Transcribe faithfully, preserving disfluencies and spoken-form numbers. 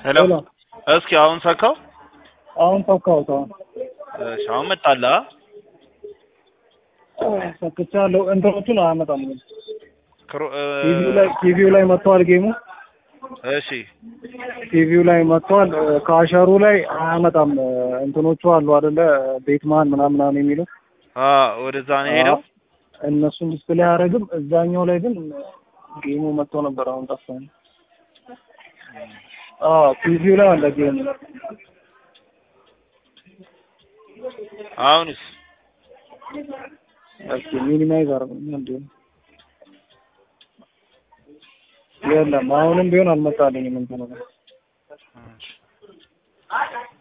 ሄሎ እስኪ አሁን ሰካው አሁን ሰካው ታው እሺ አሁን መጣላ ሰክቻለሁ እንትኖቹን አያመጣም ቲቪው ላይ ቲቪው ላይ መጥቷል ጌሙ እሺ ቲቪው ላይ መጥቷል ካሸሩ ላይ አያመጣም እንትኖቹ አሉ አይደለ ቤትማን ምናምን ምናምን የሚለው አ ወደዛ ነው ሄደው እነሱን ዲስፕሌይ አያረግም እዛኛው ላይ ግን ጌሙ መጥቶ ነበር አሁን ጠፋኝ አ ቲቪው ላይ አለ ጌሙ አሁንስ እሺ ሚኒማይዝ አርገው እንዴ የለም አሁንም ቢሆን አልመጣልኝም እንትን ነው